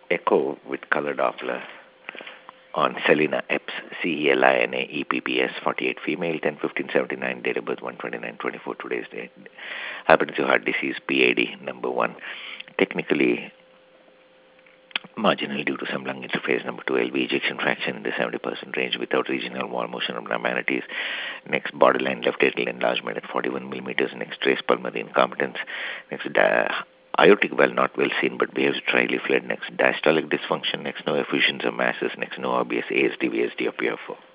echo with color Doppler on Selina Epps, Celina EPPS, 48, female, 10/15/79, date of birth 1/29/24, today's date. Hypertensive heart disease, PAD, number 1. Technically marginal due to some lung interface. Number 2, LV ejection fraction in the 70% range without regional wall motion abnormalities. Next, borderline left atrial enlargement at 41 millimeters. Next, trace pulmonary incompetence. Next, aortic valve not well seen but behaves trially flat. Next, diastolic dysfunction. Next, no effusions or masses. Next, no obvious ASD, VSD or PFO.